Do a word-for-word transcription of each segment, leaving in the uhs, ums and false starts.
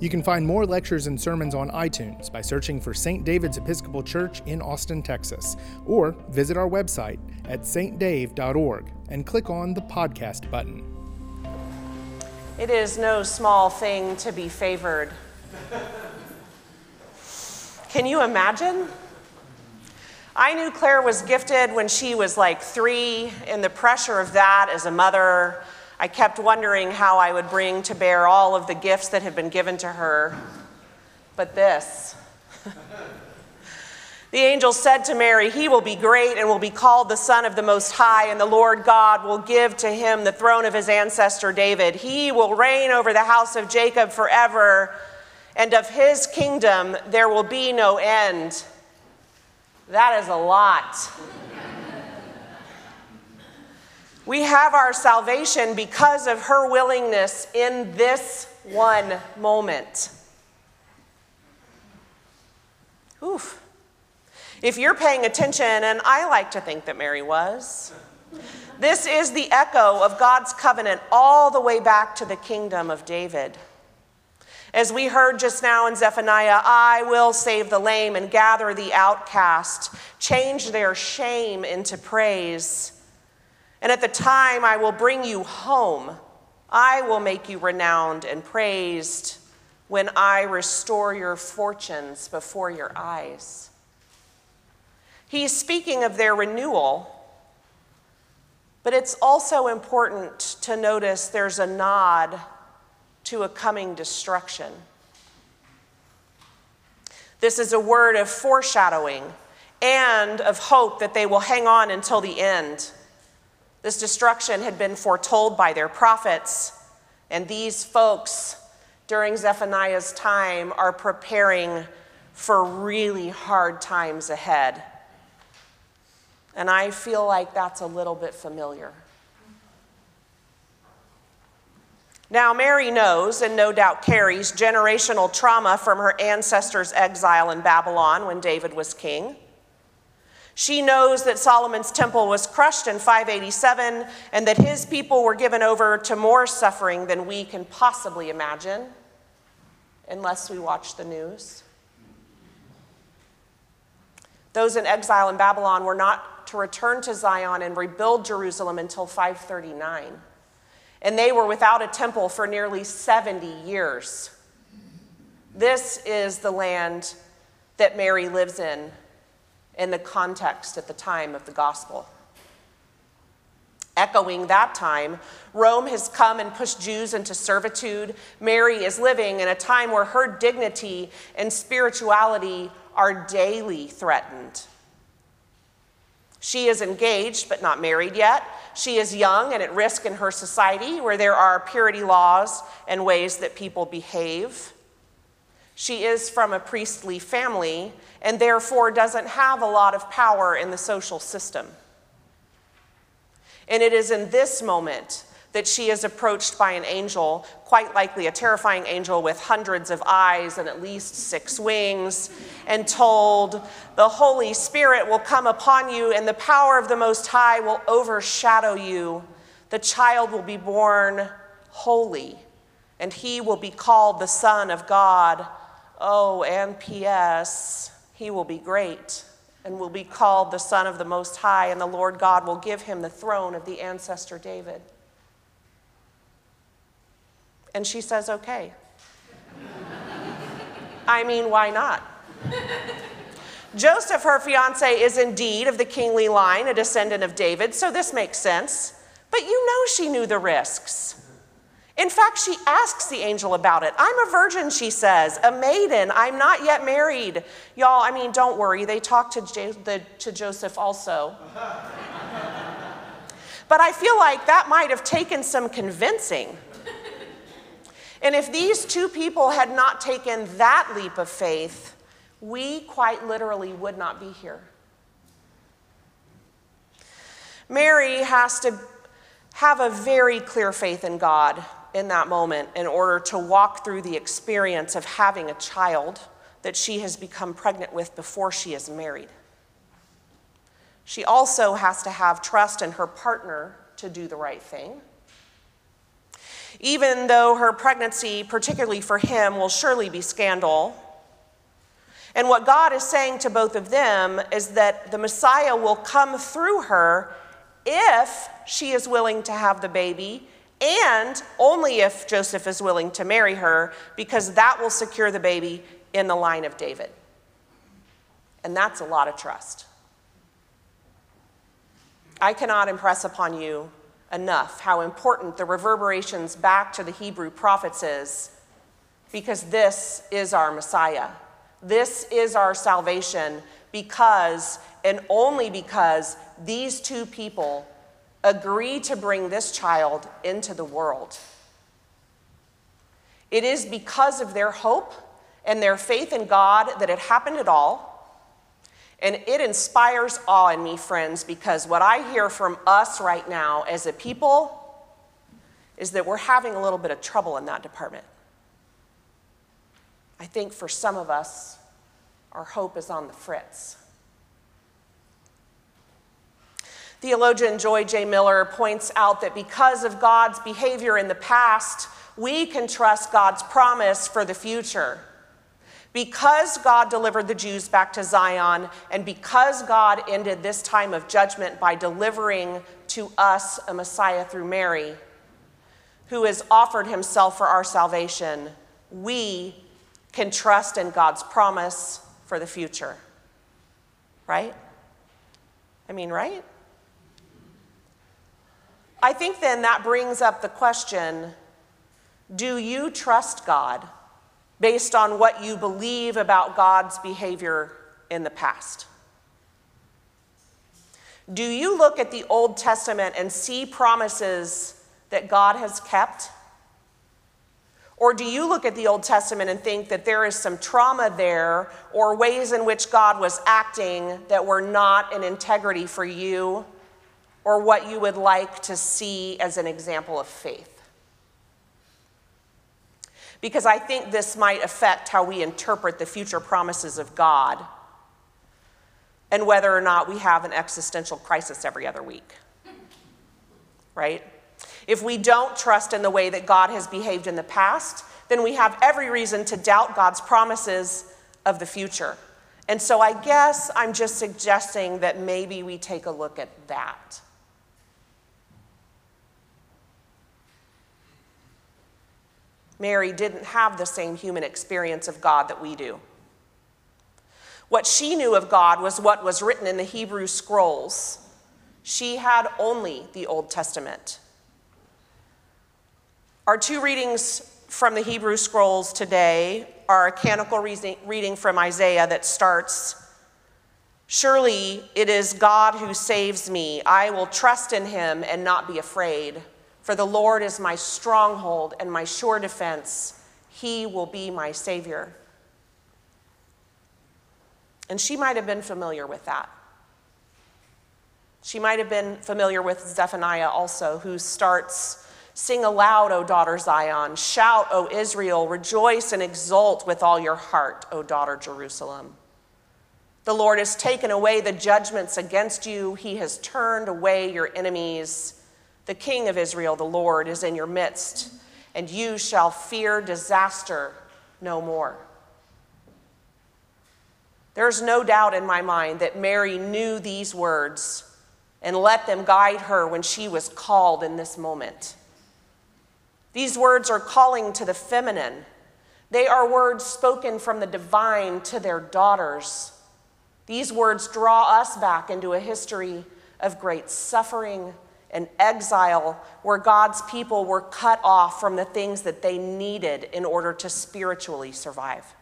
You can find more lectures and sermons on iTunes by searching for Saint David's Episcopal Church in Austin, Texas, or visit our website at s t dave dot org and click on the podcast button. It is no small thing to be favored. Can you imagine? I knew Claire was gifted when she was like three, and the pressure of that as a mother, I kept wondering how I would bring to bear all of the gifts that had been given to her. But this. The angel said to Mary, "He will be great and will be called the Son of the Most High, and the Lord God will give to him the throne of his ancestor David. He will reign over the house of Jacob forever, and of his kingdom there will be no end." That is a lot. We have our salvation because of her willingness in this one moment. Oof. If you're paying attention, and I like to think that Mary was, this is the echo of God's covenant all the way back to the kingdom of David. As we heard just now in Zephaniah, "I will save the lame and gather the outcast, change their shame into praise. And at the time I will bring you home. I will make you renowned and praised when I restore your fortunes before your eyes." He's speaking of their renewal, but it's also important to notice there's a nod to a coming destruction. This is a word of foreshadowing and of hope that they will hang on until the end. This destruction had been foretold by their prophets, and these folks during Zephaniah's time are preparing for really hard times ahead. And I feel like that's a little bit familiar. Now, Mary knows, and no doubt carries, generational trauma from her ancestors' exile in Babylon when David was king. She knows that Solomon's temple was crushed in five eighty-seven and that his people were given over to more suffering than we can possibly imagine, unless we watch the news. Those in exile in Babylon were not to return to Zion and rebuild Jerusalem until five thirty-nine. And they were without a temple for nearly seventy years. This is the land that Mary lives in, in the context at the time of the gospel. Echoing that time, Rome has come and pushed Jews into servitude. Mary is living in a time where her dignity and spirituality are daily threatened. She is engaged but not married yet. She is young and at risk in her society where there are purity laws and ways that people behave. She is from a priestly family and therefore doesn't have a lot of power in the social system. And it is in this moment that she is approached by an angel, quite likely a terrifying angel with hundreds of eyes and at least six wings, and told, "The Holy Spirit will come upon you, and the power of the Most High will overshadow you. The child will be born holy, and he will be called the Son of God. Oh, and P S, he will be great and will be called the Son of the Most High, and the Lord God will give him the throne of the ancestor David." And she says, okay. I mean, why not? Joseph, her fiance, is indeed of the kingly line, a descendant of David, so this makes sense. But you know she knew the risks. In fact, she asks the angel about it. "I'm a virgin," she says, "a maiden. I'm not yet married." Y'all, I mean, don't worry. They talked to, J- the, to Joseph also. But I feel like that might have taken some convincing. And if these two people had not taken that leap of faith, we quite literally would not be here. Mary has to have a very clear faith in God in that moment in order to walk through the experience of having a child that she has become pregnant with before she is married. She also has to have trust in her partner to do the right thing. even though her pregnancy, particularly for him, will surely be scandal. And what God is saying to both of them is that the Messiah will come through her if she is willing to have the baby, and only if Joseph is willing to marry her, because that will secure the baby in the line of David. And that's a lot of trust. I cannot impress upon you enough how important the reverberations back to the Hebrew prophets is, because this is our Messiah. This is our salvation, because and only because these two people agree to bring this child into the world. It is because of their hope and their faith in God that it happened at all. And it inspires awe in me, friends, because what I hear from us right now as a people is that we're having a little bit of trouble in that department. I think for some of us, our hope is on the fritz. Theologian Joy J. Miller points out that because of God's behavior in the past, we can trust God's promise for the future. Because God delivered the Jews back to Zion, and because God ended this time of judgment by delivering to us a Messiah through Mary, who has offered himself for our salvation, we can trust in God's promise for the future. Right? I mean, right? I think then that brings up the question, do you trust God based on what you believe about God's behavior in the past? Do you look at the Old Testament and see promises that God has kept? Or do you look at the Old Testament and think that there is some trauma there, or ways in which God was acting that were not in integrity for you, or what you would like to see as an example of faith? Because I think this might affect how we interpret the future promises of God and whether or not we have an existential crisis every other week. Right? If we don't trust in the way that God has behaved in the past, then we have every reason to doubt God's promises of the future. And so I guess I'm just suggesting that maybe we take a look at that. Mary didn't have the same human experience of God that we do. What she knew of God was what was written in the Hebrew scrolls. She had only the Old Testament. Our two readings from the Hebrew scrolls today are a canonical reading from Isaiah that starts, "Surely it is God who saves me. I will trust in him and not be afraid. For the Lord is my stronghold and my sure defense. He will be my Savior." And she might have been familiar with that. She might have been familiar with Zephaniah also, who starts, "Sing aloud, O daughter Zion. Shout, O Israel. Rejoice and exult with all your heart, O daughter Jerusalem. The Lord has taken away the judgments against you. He has turned away your enemies. The King of Israel, the Lord, is in your midst, and you shall fear disaster no more." There's no doubt in my mind that Mary knew these words and let them guide her when she was called in this moment. These words are calling to the feminine. They are words spoken from the divine to their daughters. These words draw us back into a history of great suffering and exile, where God's people were cut off from the things that they needed in order to spiritually survive.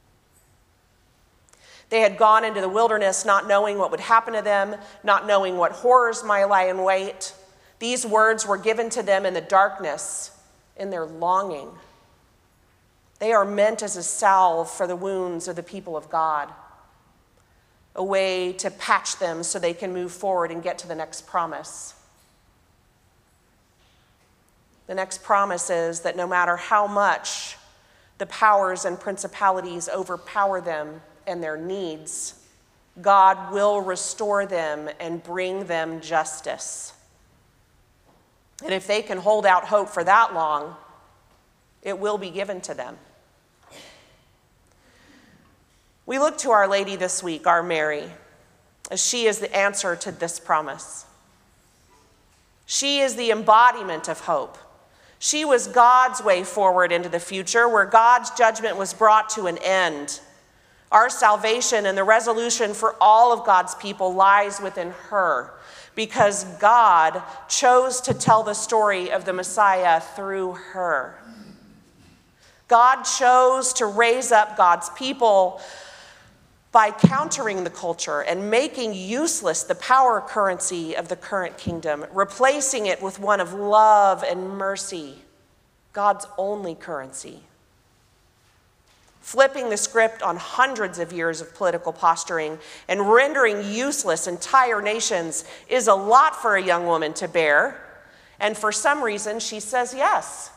They had gone into the wilderness not knowing what would happen to them, not knowing what horrors might lie in wait. These words were given to them in the darkness, in their longing. They are meant as a salve for the wounds of the people of God, a way to patch them so they can move forward and get to the next promise. The next promise is that no matter how much the powers and principalities overpower them and their needs, God will restore them and bring them justice. And if they can hold out hope for that long, It will be given to them. We look to Our Lady this week, our Mary, as she is the answer to this promise. She is the embodiment of hope. She was God's way forward into the future, where God's judgment was brought to an end. Our salvation and the resolution for all of God's people lies within her, because God chose to tell the story of the Messiah through her. God chose to raise up God's people by countering the culture and making useless the power currency of the current kingdom, replacing it with one of love and mercy, God's only currency. Flipping the script on hundreds of years of political posturing and rendering useless entire nations is a lot for a young woman to bear, and for some reason she says yes.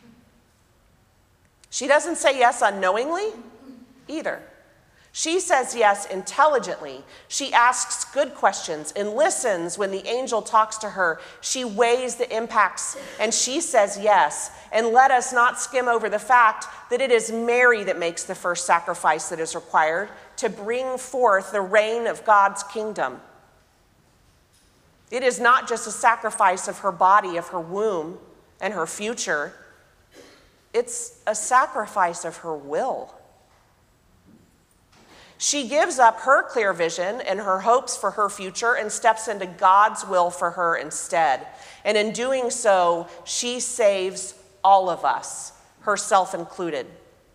She doesn't say yes unknowingly either. She says yes intelligently. She asks good questions and listens when the angel talks to her. She weighs the impacts and she says yes. And let us not skim over the fact that it is Mary that makes the first sacrifice that is required to bring forth the reign of God's kingdom. It is not just a sacrifice of her body, of her womb, and her future. It's a sacrifice of her will. She gives up her clear vision and her hopes for her future and steps into God's will for her instead. And in doing so, she saves all of us, herself included.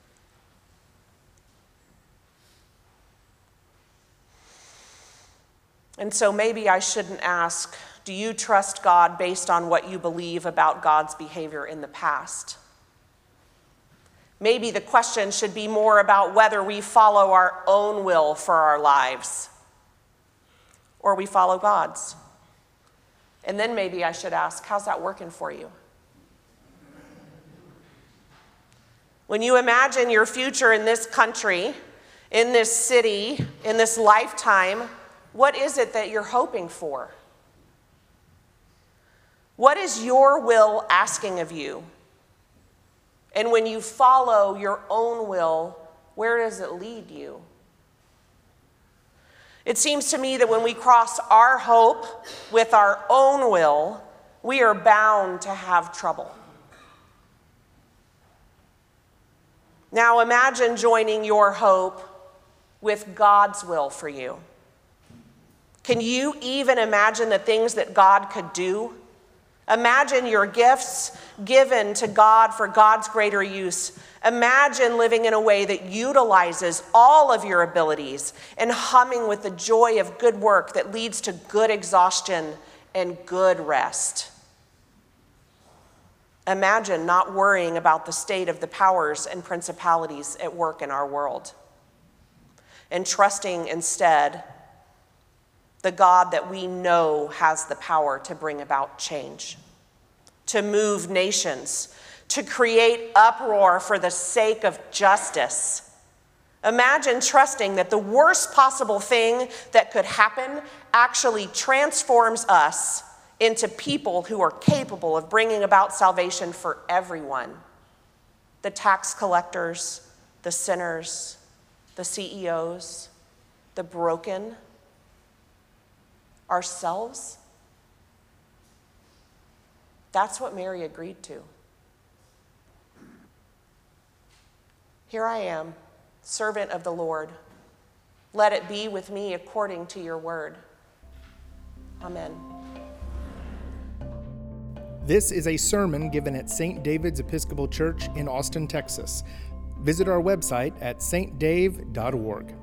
And so maybe I shouldn't ask, do you trust God based on what you believe about God's behavior in the past? Maybe the question should be more about whether we follow our own will for our lives or we follow God's. And then maybe I should ask, how's that working for you? When you imagine your future in this country, in this city, in this lifetime, what is it that you're hoping for? What is your will asking of you? And when you follow your own will, where does it lead you? It seems to me that when we cross our hope with our own will, we are bound to have trouble. Now imagine joining your hope with God's will for you. Can you even imagine the things that God could do? Imagine your gifts given to God for God's greater use. Imagine living in a way that utilizes all of your abilities and humming with the joy of good work that leads to good exhaustion and good rest. Imagine not worrying about the state of the powers and principalities at work in our world and trusting instead the God that we know has the power to bring about change, to move nations, to create uproar for the sake of justice. Imagine trusting that the worst possible thing that could happen actually transforms us into people who are capable of bringing about salvation for everyone. The tax collectors, the sinners, the C E Os, the broken, ourselves. That's what Mary agreed to. Here I am, servant of the Lord. Let it be with me according to your word. Amen. This is a sermon given at Saint David's Episcopal Church in Austin, Texas. Visit our website at s t dave dot org.